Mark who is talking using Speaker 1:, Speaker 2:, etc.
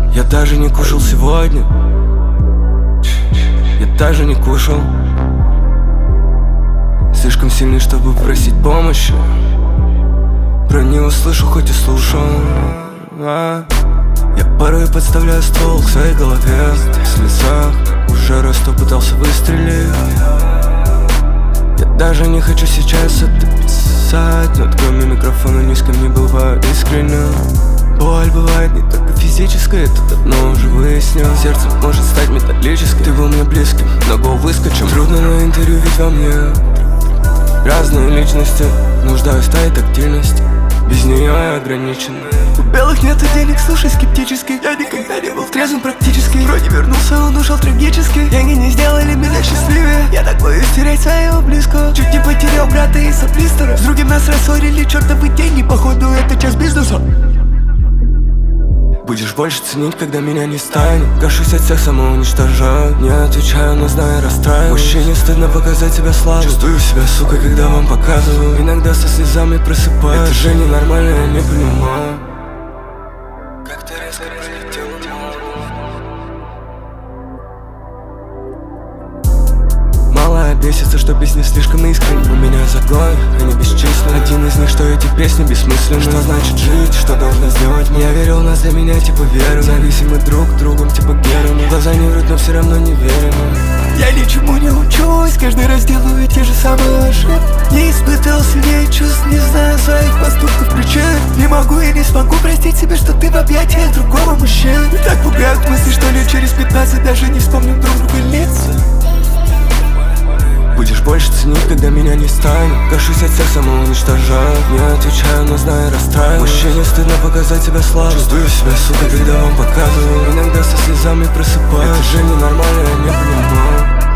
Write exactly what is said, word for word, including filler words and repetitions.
Speaker 1: Я даже не кушал сегодня. Я даже не кушал. Слишком сильный, чтобы просить помощи. Про него слышу, хоть и слушал. а Я порой подставляю ствол к своей голове. В слезах уже раз то пытался выстрелить. Я даже не хочу сейчас это писать, но кроме микрофона ни с кем не бываю искренним. Боль бывает не только физической, это давно уже выяснил. Сердце может стать металлическим. Ты был мне близким, но гол выскочим. Трудно на интервью, ведь во мне разные личности. Нуждаюсь в твоей тактильности, без нее я ограничен. У белых нету денег, слушай скептически. Я никогда не был трезвым практически. Вроде вернулся, он ушел трагически. Деньги не сделали меня счастливее. Я так боюсь терять своего близкого. Чуть не потерял брата из-за блистера. С другим нас рассорили чертовы деньги. Походу это часть бизнеса. Будешь больше ценить, когда меня не станет. Кашусь от всех, самоуничтожаю. Не отвечаю, но знаю, расстраиваюсь. Мужчине стыдно показать себя слабым. Чувствую себя, сука, когда вам показываю. Иногда со слезами просыпаюсь. Это же ненормально, я не понимаю. Как ты резко пролетел. Малая бесится, что песни слишком искренни. У меня загон, они бесчисленны. Один из них, что эти песни бессмысленны. Что значит жить, что должно сделать? Я верил, нас для меня типа веру. Зависимы друг другом, типа Герман. Глаза не врут, но все равно не верим. Я ничему не учусь, каждый раз делаю те же самые ошибки. Не испытал сильнее чувств, не знаю своих поступков причин. Не могу и не смогу простить себе, что ты в объятиях другого мужчины. И так пугают мысли, что лет через пятнадцать даже не вспомним друг друга лица. Будешь больше ценить, когда меня не станет. Кашусь от всех, самоуничтожаю. Не отвечаю, но знаю, расстраиваюсь. Мужчине стыдно показать себя слабым. Чувствую себя, сука, когда вам показываю. Иногда со слезами просыпаюсь. Это же ненормально, я не понимаю.